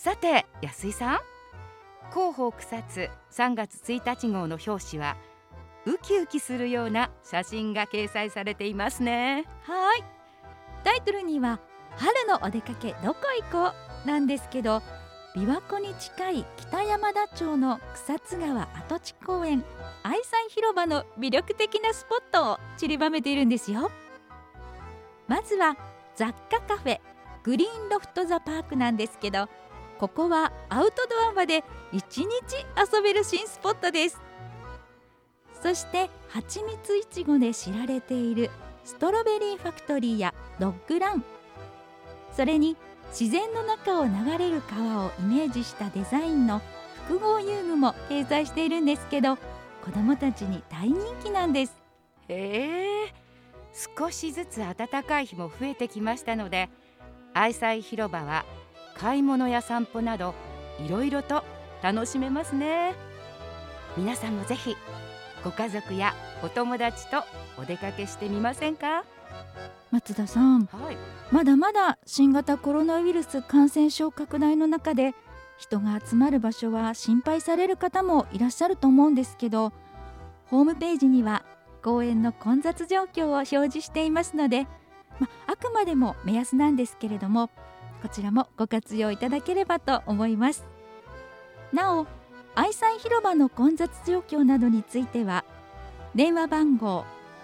さて安井さん、広報草津3月1日号の表紙はウキウキするような写真が掲載されていますね。 はい、タイトルには春のお出かけどこ行こうなんですけど、琵琶湖に近い北山田町の草津川跡地公園愛妻広場の魅力的なスポットを散りばめているんですよ。まずは雑貨カフェグリーンロフトザパークなんですけど、ここはアウトドアまで1日遊べる新スポットです。そしてはちみついちごで知られているストロベリーファクトリーやドッグラン、それに自然の中を流れる川をイメージしたデザインの複合遊具も掲載しているんですけど、子どもたちに大人気なんです。 へえ、少しずつ暖かい日も増えてきましたので、愛妻広場は買い物や散歩などいろいろと楽しめますね。皆さんもぜひご家族やお友達とお出かけしてみませんか？ 松田さん、 はい、 まだまだ新型コロナウイルス感染症拡大の中で人が集まる場所は心配される方もいらっしゃると思うんですけど、ホームページには公園の混雑状況を表示していますので、あくまでも目安なんですけれども、こちらもご活用いただければと思います。なお、愛妻広場の混雑状況などについては電話番号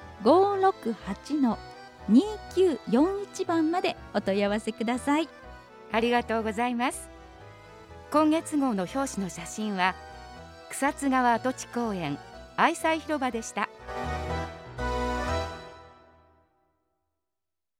568-2941 番までお問い合わせください。 ありがとうございます。今月号の表紙の写真は草津川跡地公園愛妻広場でした。